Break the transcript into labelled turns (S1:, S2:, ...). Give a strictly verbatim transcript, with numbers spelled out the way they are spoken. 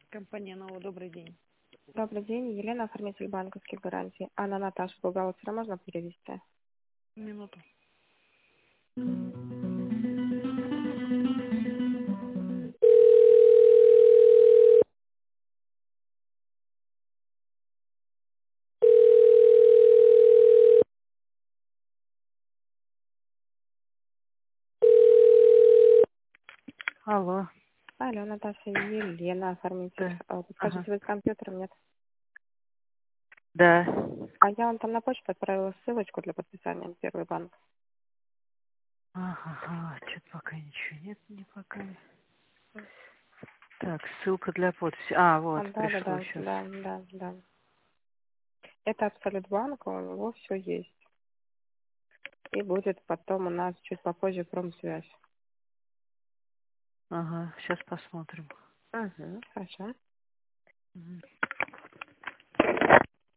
S1: Компания НОО «Добрый день».
S2: Добрый день, Елена, оформитель банковских гарантий. Анна Наташа, бухгалтера, можно перевести?
S1: Минуту. Алло.
S2: Алло, Наташа, Елена, оформитель.
S1: Да.
S2: А,
S1: Ага.
S2: Подскажите, вы с компьютером нет?
S1: Да.
S2: А я вам там на почту отправила ссылочку для подписания на Первый банк.
S1: Ага, ага. Что-то пока ничего нет, не пока. Так, ссылка для подписи. А,
S2: А,
S1: вот,
S2: да, да,
S1: пришло
S2: да,
S1: сейчас.
S2: да, да, да. Это Абсолют банк, у него все есть. И будет потом у нас чуть попозже промсвязь.
S1: Ага, сейчас посмотрим.
S2: Угу, хорошо.
S1: Мгм.